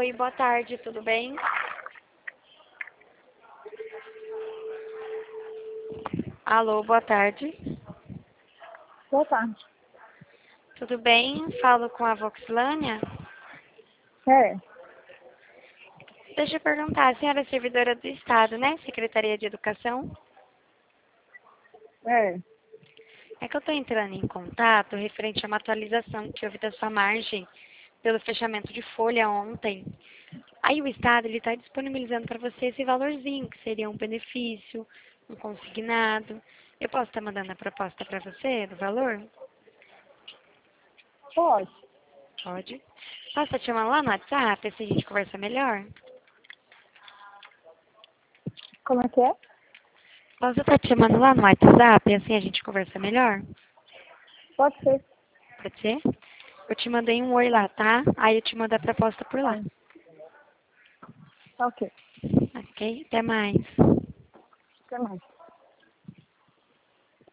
Oi, boa tarde, tudo bem? Alô, boa tarde. Boa tarde. Tudo bem? Falo com a Voxlânia. É, Deixa eu perguntar, a senhora é servidora do Estado, né? Secretaria de Educação? é. É que eu estou entrando em contato referente a uma atualização que houve da sua margem pelo fechamento de folha ontem. Aí o Estado ele está disponibilizando para você esse valorzinho, que seria um benefício, um consignado. Eu posso estar mandando a proposta para você do valor? Pode. Pode. Posso te chamar lá no WhatsApp, assim a gente conversa melhor? Como é que é? Posso estar te chamando lá no WhatsApp, assim a gente conversa melhor? Pode ser. Pode ser? Eu te mandei um oi lá, tá? Aí eu te mando a proposta por lá. Tá ok. Ok? Até mais. Até mais.